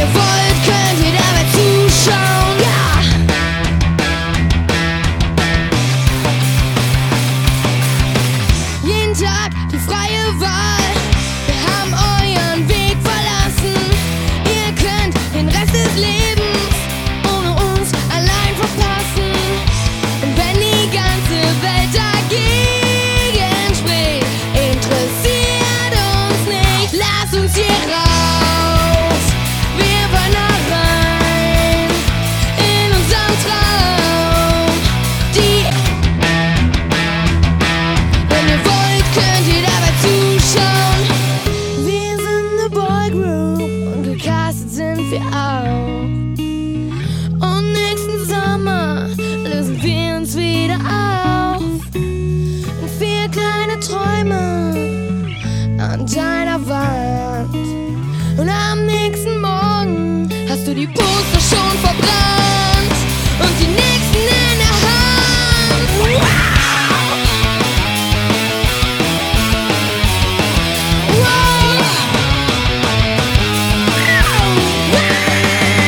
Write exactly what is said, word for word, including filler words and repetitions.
ihr wollt, könnt ihr dabei zuschauen, ja! Jeden Tag die freie Wahl. Wir haben euren Weg verlassen. Ihr könnt den Rest des Lebens ohne uns allein verpassen. Und wenn die ganze Welt dagegen spricht, interessiert uns nicht. Lasst uns hier raus. Wir wollen da rein in unseren Traum. Die Wenn ihr wollt, könnt ihr dabei zuschauen. Wir sind eine Boygroup und gecastet sind wir auch. Und nächsten Sommer lösen wir uns wieder auf. Und vier kleine Träume an deinem